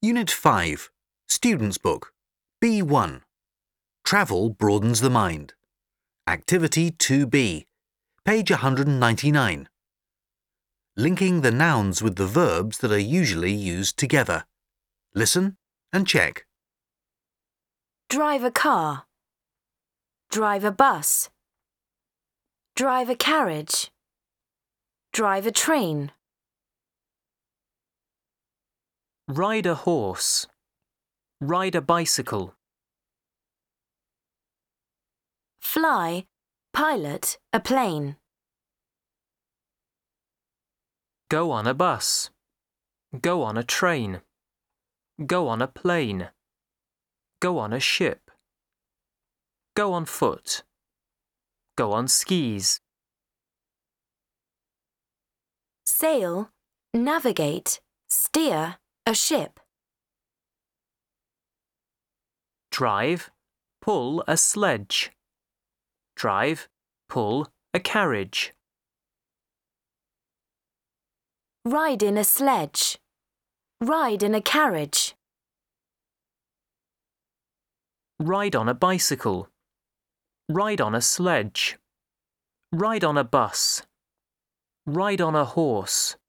Unit 5, Student's Book, B1. Travel broadens the mind. Activity 2B, page 199. Linking the nouns with the verbs that are usually used together. Listen and check. Drive a car. Drive a bus. Drive a carriage. Drive a train. Ride a horse. Ride a bicycle. Fly, pilot a plane. Go on a bus. Go on a train. Go on a plane. Go on a ship. Go on foot. Go on skis. Sail, navigate, steer a ship. Drive, pull a sledge. Drive, pull a carriage. Ride in a sledge. Ride in a carriage. Ride on a bicycle. Ride on a sledge. Ride on a bus. Ride on a horse.